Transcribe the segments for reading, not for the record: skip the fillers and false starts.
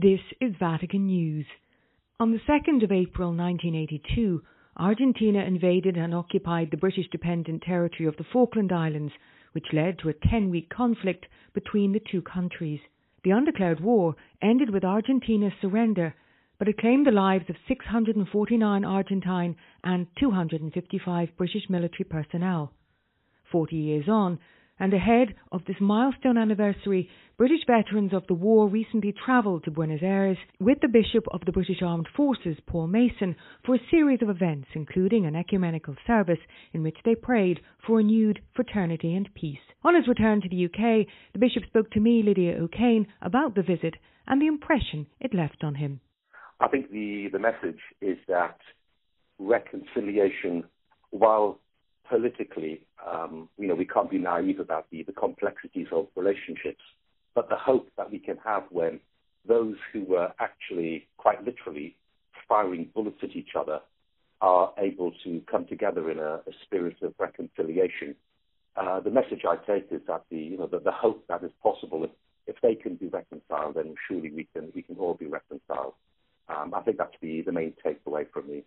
This is Vatican News. On the 2nd of April 1982, Argentina invaded and occupied the British dependent territory of the Falkland Islands, which led to a 10-week conflict between the two countries. The undeclared war ended with Argentina's surrender, but it claimed the lives of 649 Argentine and 255 British military personnel. 40 years on, and ahead of this milestone anniversary, British veterans of the war recently travelled to Buenos Aires with the Bishop of the British Armed Forces, Paul Mason, for a series of events, including an ecumenical service in which they prayed for renewed fraternity and peace. On his return to the UK, the Bishop spoke to me, Lydia O'Kane, about the visit and the impression it left on him. I think the message is that reconciliation, while politically, we can't be naive about the complexities of relationships, but the hope that we can have when those who were actually, quite literally, firing bullets at each other are able to come together in a spirit of reconciliation. The message I take is that the hope that is possible, if they can be reconciled, then surely we can all be reconciled. I think that's the main takeaway from me.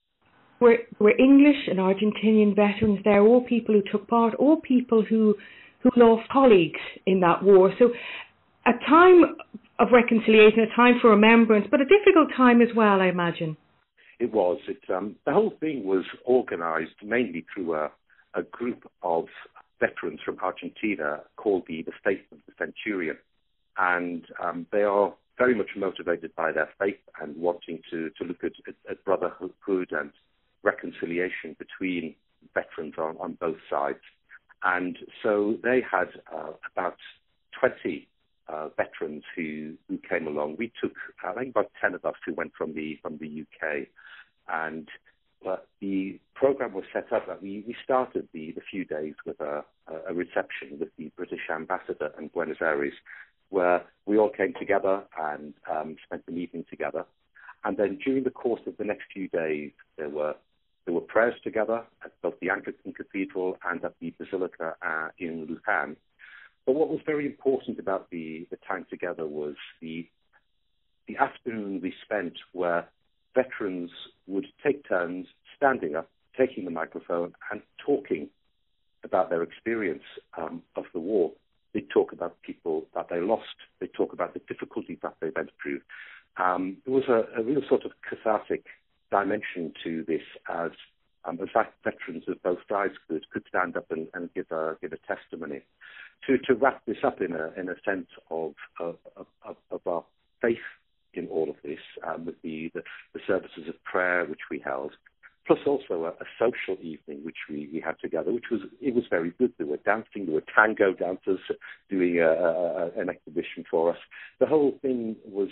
Were English and Argentinian veterans there, all people who took part, all people who lost colleagues in that war. So a time of reconciliation, a time for remembrance, but a difficult time as well, I imagine. It was. The whole thing was organised mainly through a group of veterans from Argentina called the State of the Centurion. And they are very much motivated by their faith and wanting to look at brotherhood and reconciliation between veterans on both sides. And so they had about 20 veterans who came along. We took, I think, about 10 of us who went from the UK. And the program was set up that we started the few days with a reception with the British ambassador in Buenos Aires, where we all came together and spent an evening together. And then during the course of the next few days, there were prayers together at both the Anglican Cathedral and at the Basilica in Luján. But what was very important about the time together was the afternoon we spent where veterans would take turns standing up, taking the microphone and talking about their experience of the war. They'd talk about people that they lost. They'd talk about the difficulties that they went through. There was a real sort of cathartic dimension to this as fact veterans of both sides could stand up and give a testimony. To wrap this up in a sense of our faith in all of this, with the services of prayer which we held, plus also a social evening which we had together, which was very good. There were dancing, there were tango dancers doing an exhibition for us. The whole thing was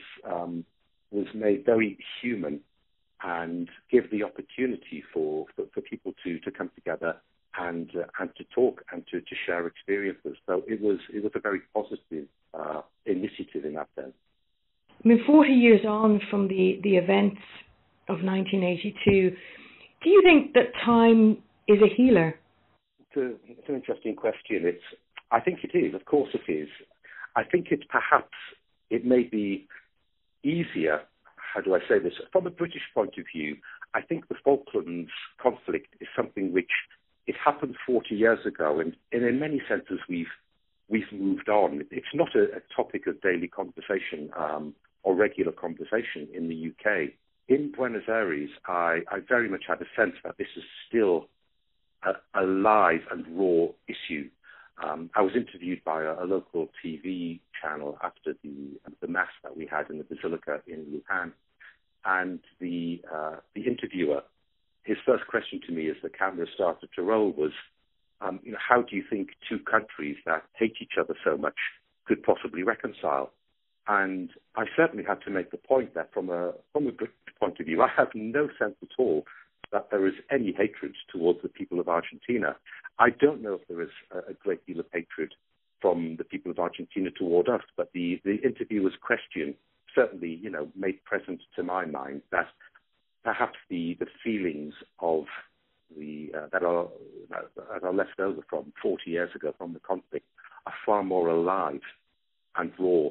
made very human and give the opportunity for people to come together and to talk and to share experiences. So it was a very positive initiative in that sense. I mean, 40 years on from the events of 1982, do you think that time is a healer? It's an interesting question. I think it is. Of course it is. I think it may be easier. How do I say this? From a British point of view, I think the Falklands conflict is something which it happened 40 years ago, and in many senses we've moved on. It's not a topic of daily conversation or regular conversation in the UK. In Buenos Aires, I very much had a sense that this is still a live and raw issue. I was interviewed by a local TV channel after the mass that we had in the Basilica in Luján, and the interviewer, his first question to me as the camera started to roll was, how do you think two countries that hate each other so much could possibly reconcile? And I certainly had to make the point that from a British point of view, I have no sense at all that there is any hatred towards the people of Argentina. I don't know if there is a great deal of hatred from the people of Argentina toward us, but the interviewer's question certainly, made present to my mind that perhaps the feelings of that are left over from 40 years ago from the conflict are far more alive and raw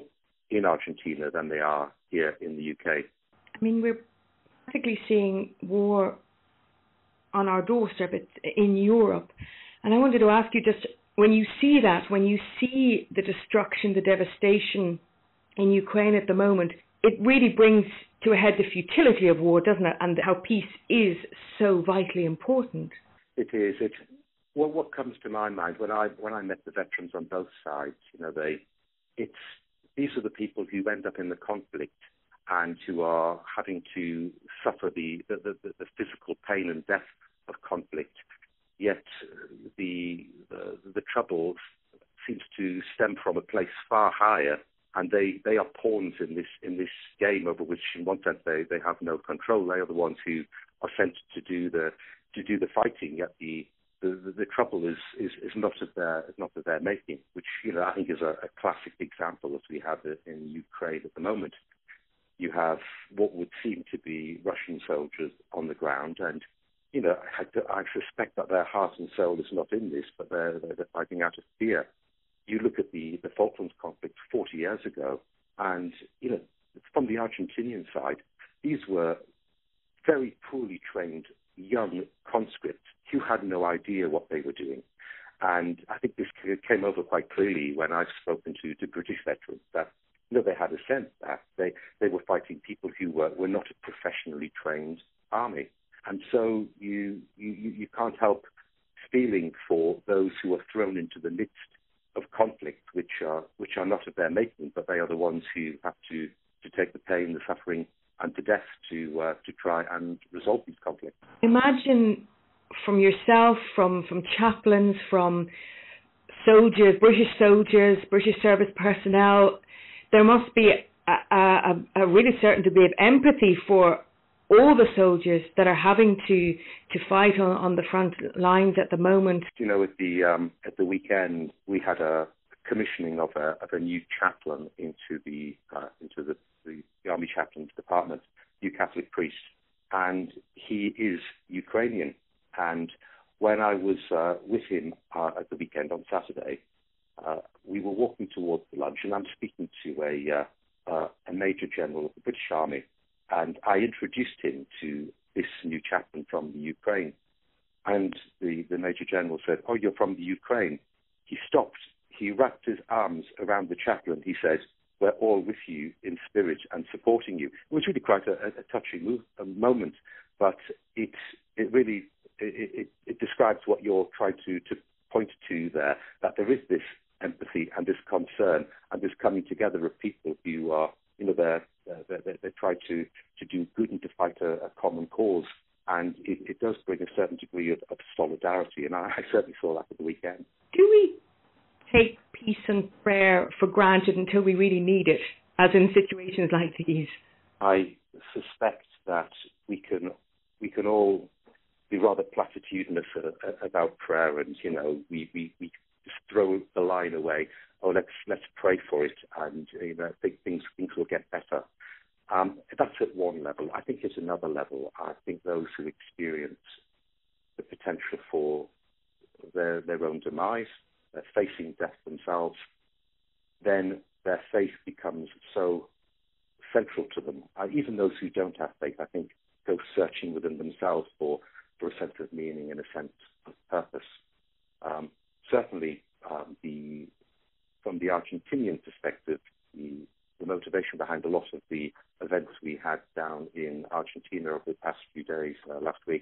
in Argentina than they are here in the UK. I mean, we're practically seeing war on our doorstep in Europe. And I wanted to ask you, just when you see that, when you see the destruction, the devastation in Ukraine at the moment, it really brings to a head the futility of war, doesn't it? And how peace is so vitally important. It is. Well, what comes to my mind when I met the veterans on both sides, these are the people who end up in the conflict and who are having to suffer the physical pain and death of conflict. Yet the trouble seems to stem from a place far higher, and they are pawns in this game over which, in one sense, they have no control. They are the ones who are sent to do the fighting. Yet the trouble is not of their making, which I think is a classic example, as we have it in Ukraine at the moment. You have what would seem to be Russian soldiers on the ground, and I suspect that their heart and soul is not in this, but they're fighting out of fear. You look at the Falklands conflict 40 years ago, and from the Argentinian side, these were very poorly trained young conscripts who had no idea what they were doing. And I think this came over quite clearly when I've spoken to British veterans, that they had a sense that they were fighting people who were not a professionally trained army. And so you can't help feeling for those who are thrown into the midst of conflict, which are not of their making, but they are the ones who have to take the pain, the suffering, and the death to try and resolve these conflicts. Imagine from yourself, from chaplains, from soldiers, British service personnel, there must be a really certain degree of empathy for all the soldiers that are having to fight on the front lines at the moment. At the weekend, we had a commissioning of a new chaplain into the Army Chaplains Department, new Catholic priest, and he is Ukrainian. And when I was with him at the weekend on Saturday, we were walking towards the lunch, and I'm speaking to a Major General of the British Army, and I introduced him to this new chaplain from the Ukraine. And the Major General said, "Oh, you're from the Ukraine." He stopped. He wrapped his arms around the chaplain. He said, "We're all with you in spirit and supporting you." It was really quite a touching moment, but it really describes what you're trying to point to there, that there is this empathy and this concern and this coming together of people who are, they try to do good and to fight a common cause. And it does bring a certain degree of solidarity, and I certainly saw that at the weekend. Do we take peace and prayer for granted until we really need it, as in situations like these? I suspect that we can all be rather platitudinous about prayer, and we just throw the line away. Oh, let's pray for it, and think things will get better. That's at one level. I think at another level, I think those who experience the potential for their own demise, they're facing death themselves, then their faith becomes so central to them. Even those who don't have faith, I think, go searching within themselves for a sense of meaning and a sense of purpose. Certainly, from the Argentinian perspective, the motivation behind a lot of the events we had down in Argentina over the past few days, last week,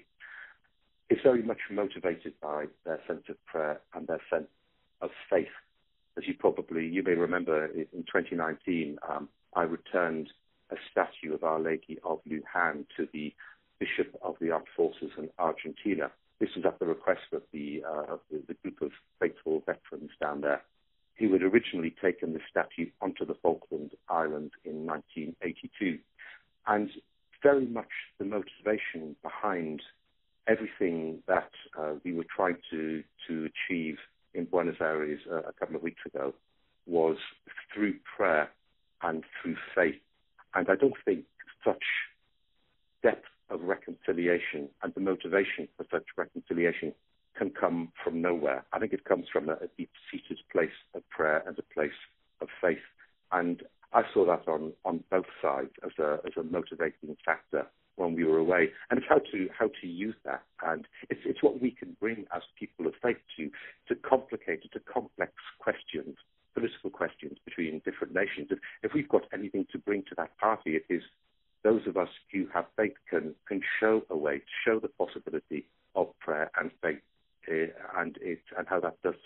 is very much motivated by their sense of prayer and their sense of faith. As you may remember, in 2019, I returned a statue of Our Lady of Luján to the Bishop of the Armed Forces in Argentina. This was at the request of the group of faithful veterans down there, who had originally taken the statue onto the Falkland Islands in 1982. And very much the motivation behind everything that we were trying to achieve in Buenos Aires a couple of weeks ago was through prayer and through faith. And I don't think such depth of reconciliation and the motivation for such reconciliation can come from nowhere. I think it comes from a deep-seated place of prayer and a place of faith. And I saw that on both sides as a motivating factor when we were away, and it's how to use that, and it's what we can bring as people of faith to complicated, to complex questions, political questions between different nations. If we've got anything to bring to that party, it is those of us who have faith can show a way, show the possibility of prayer and faith, and how that does